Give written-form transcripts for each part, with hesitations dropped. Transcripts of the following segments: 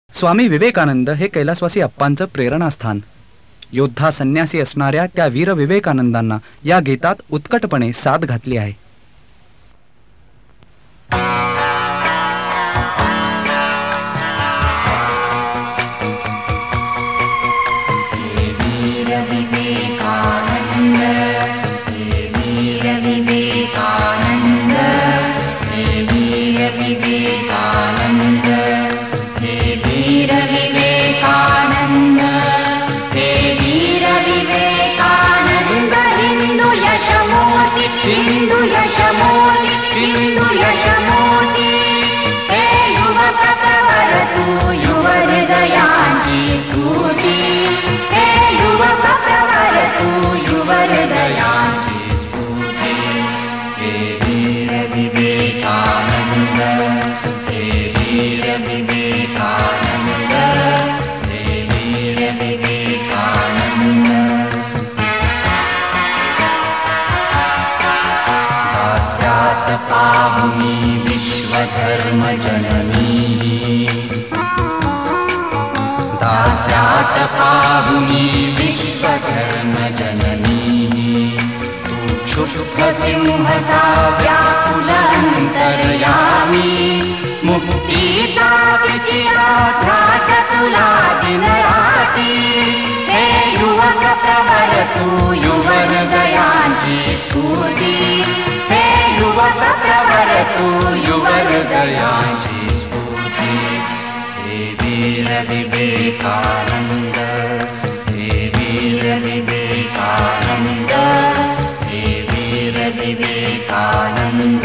स्वामी विवेकानंद हे कैलासवासी अप्पांचं प्रेरणास्थान. योद्धा संन्यासी असणाऱ्या त्या वीर विवेकानंदांना या गीतात उत्कटपणे साद घातली आहे. हिंदू यशमोती, हिंदू यशमोती, हे युवक प्रवर तू युव हृदयांची स्फूर्ती, हे युवक प्रवर तू युव हृदयांची स्फूर्ती, हे वीर विवेकानंद, हे वीर विवेकानंद, हे वीर विवेकानंद. पाहुनी विश्वधर्म जननी, दास्यात पाहुनी विश्वधर्म जननी, तू क्षुब्ध सिंहसा व्याकुल अंतर्यामी, मुक्तीचा विचिरा ध्यास तुला दिन राती, हे युवक प्रवर तू युव हृदयांची स्फूर्ती, हे युवक प्रवर तू युव हृदयांची स्फूर्ती, हे वीर विवेकानंद, हे वीर विवेकानंद, हे वीर विवेकानंद.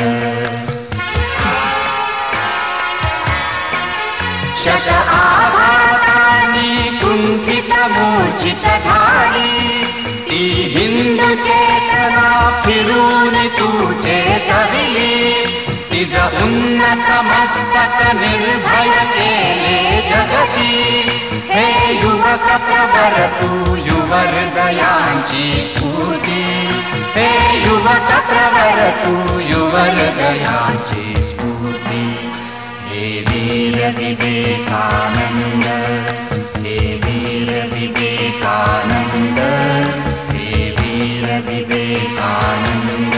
शत आघातांनी कुंठित मूर्छित झाली, ती हिंदू चेतना फिरून तू चेतविली, तिज उन्नत मस्तक निर्भय केले जगती, हे युवक प्रवर तू युव हृदयांची स्फूर्ती, हे युवक प्रवर तू युव हृदयांची स्फूर्ती, हे वीर विवेकानंद, हे वीर विवेकानंद, हे वीर विवेकानंद.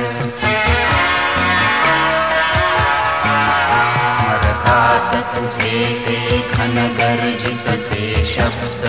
स्मरतात तुझे ते घनगर्जित से शब्द,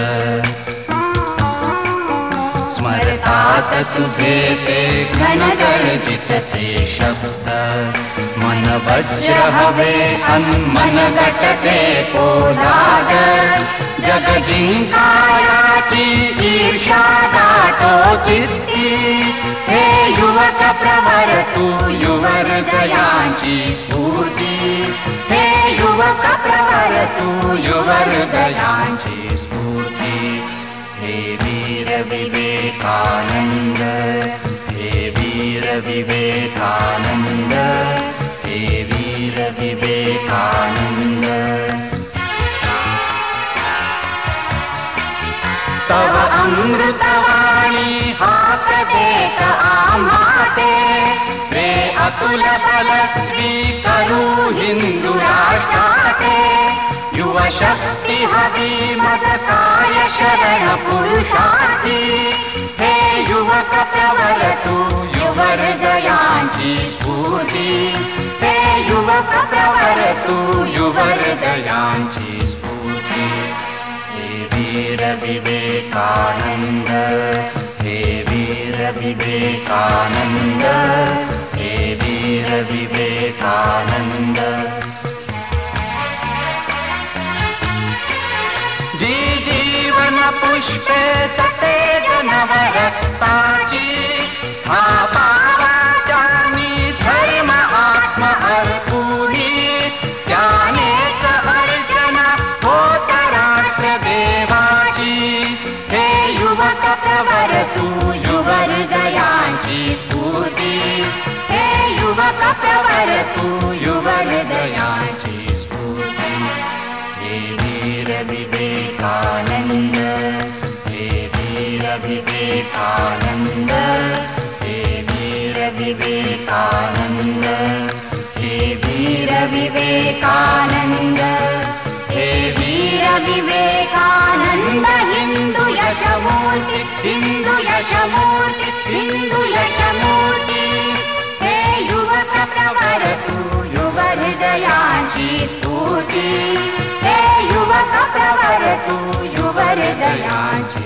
स्मरतात तुझे ते घनगर्जित से शब्द, मन वज्र हवे मन घटते पोलाद, जग जिंकायाची ईर्षा दाटो चित्ती, हे युवक प्रवर तू युव हृदयांची स्फूर्ती, हे युवक प्रवर तू युव हृदयांची स्फूर्ती, हे वीर विवेकानंद, हे वीर विवेकानंद, हे वीर विवेकानंद. तव अमृतवाणी हाक देत आम्हाते, रे अतुल बल स्वीकरू हिंदू राष्ट्राते, युव शक्ती हवी मज काय शरण पुरुषार्थी, हे युवक प्रवर तू युव हृदयांची स्फूर्ती, हे युवक प्रवर तू युव हृदयांची स्फूर्ती, हे वीर विवेकानंद, हे वीर विवेकानंद, हे वीर विवेकानंद. जी जीवन पुष्पे सतेज नवरत्नाची, स्थापावा ज्यांनी धर्म आत्म अर्पुनी, त्यानेच अर्चना होत राष्ट्र देवाची, हे युवक प्रवर तू युव हृदयांची स्फूर्ती, हे युवक प्रवर तू युव हृदयांची स्फूर्ती, हे वीर विवेकानंद, हे वीर विवेकानंद, हे वीर विवेकानंद, हे वीर विवेकानंद, हे वीर विवेकानंद हिंदू यशमूर्ती, हिंदू यशमूर्ती, हिंदू यशमूर्ती. हे युवक प्रवर तू युव हृदयांची स्फूर्ती, हे युवक प्रवर तू युव हृदयांची